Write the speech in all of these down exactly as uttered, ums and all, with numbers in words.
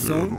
نیکسون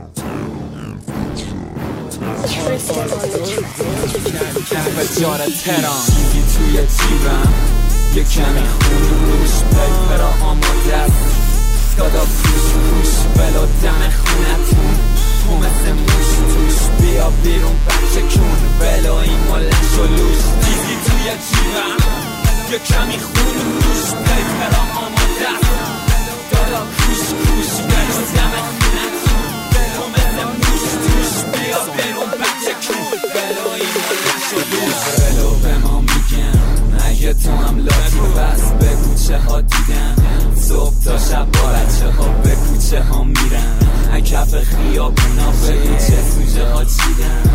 کف جار تهران دیگی توی جیبم یه کمی خون روش پیپرا آماده است دادا پوش پوش بلا دم خونتون تو مثل موش توش بیا بیرون بچه کن بلا این مالش و لوش دیگی توی جیبم یه کمی خون روش پیپرا آماده است دادا پوش پوش بلا دم خونتون تو مثل موش توش بیا بیرون بچه کن بلا این مالش و لوش بلا به ما میگن اگه تو هم لاتی بس بگو چه ها دیدن صبح تا شب با بچه ها به کوچه ها میرن کف خیابونا بگو چه سوژه ها چیدن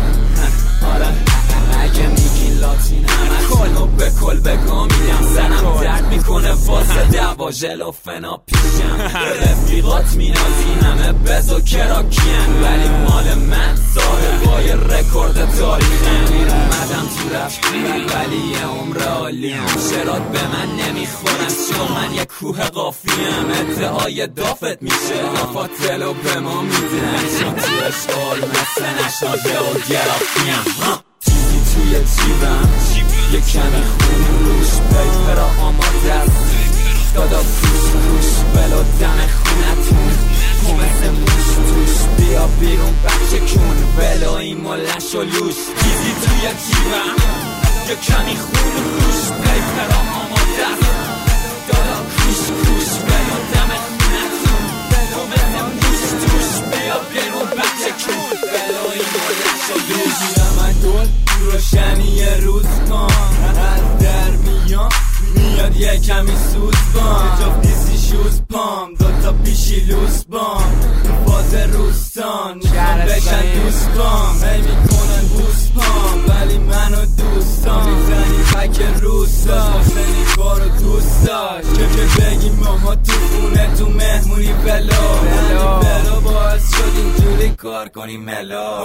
آره اگه میگی لاتین همه کلو به کل بگو میدم زنم درد میکنه واسه دوا ژل و فنا پیشم رفیقات مینازی همه بزو کراکین ولی مال من صاحبای رکورد تاریخم اومدم تو رفت ولی یه عمر عالیم شرات به من نمیخورن چون من یه کوه قافیم ادعای دافت میشه آفاتلو به ما میدن چون تو اشغال مثل نشاده و گرافیم چیزی توی جیبم یه کمی خون روش پیپرا آماده است دادا پوش پوش بلا دم خونتون تو مثل موش توش بیا بیرون بچه کن بلا این مالش و لوش چیزی توی جیبم یه کمی خون روش پیپرا آماده است دادا پوش پوش بلا دم خونتون تو مثل موش توش بیا بیرون بچه کن بلا این مالش و لوش من دول روشنی روز کن از در میام میاد یه کمی سوز بام جفت دیزی شوز پام دوتا پیشی لوز بام باز روستان میخوام بشن دوست بام هی میکنن بوس پام ولی منو دوستان میزنی خک روست داشت حسینی کارو دوست داشت که که بگیم ماما تو خونه تو مهمونی بلا بلا باعث شد اینجوری کار کنیم ملا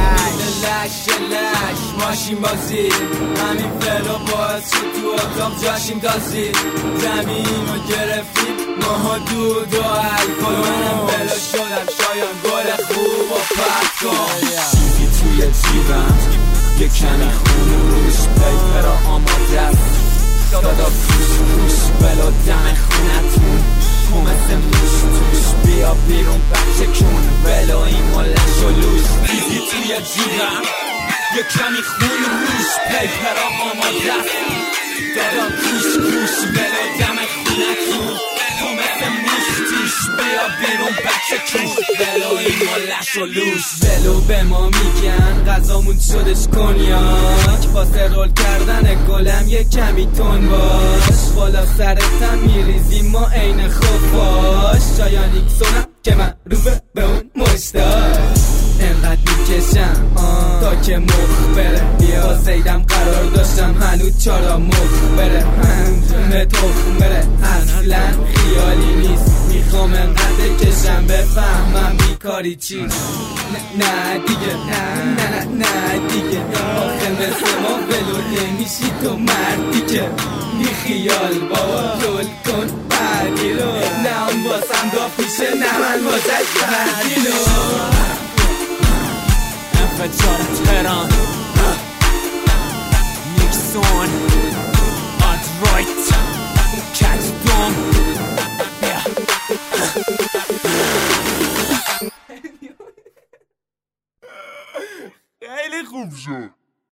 لش لش ماشین بازی همین فلا باعث شد تو اتاق جاشیم تازی زمین رو گرفتیم ماها دود و الکل منم بلا شدم شایان گل خوب و پرد کن چیزی توی جیبم یه کمی خون روش پیپرا آماده است دادا پوش پوش بلا دم خونتون تو مثل موش توش بیا بیرون بچه کن بلا این مالش و لوش چیزی توی جیبم یه کمی خون روش پیپرا آماده است دادا پوش پوش بلا دم خونتون تو مثل موش توش بیا بیرون بچه کن بلا این مالش و لوش بلو به ما میگن غذامون شدش کنیاک واسه رول کردن گلم یه کمی تون باش بالا سرتم میریزیم ما عین خفاش شایان نیکسونم که من روبه به اون مشتاش انقدر میکشم تا که مخ بره بیا زیدم قرار داشتم هنوز چارا مخ بره همه تخم بره اصلا خیالی نیست میخوام انقدر کشم بفهمم بیکاری چی نه نه دیگه نه نه نه دیگه آخه مثل ما ولو نمیشی تو مردی که بی خیال بابا رول کن بعدی رو نه اون باسم دا پیشه نه من بازش بعدی رو انفجار تهران نیکسون آدرایت کت دوم خیلی خوب شد.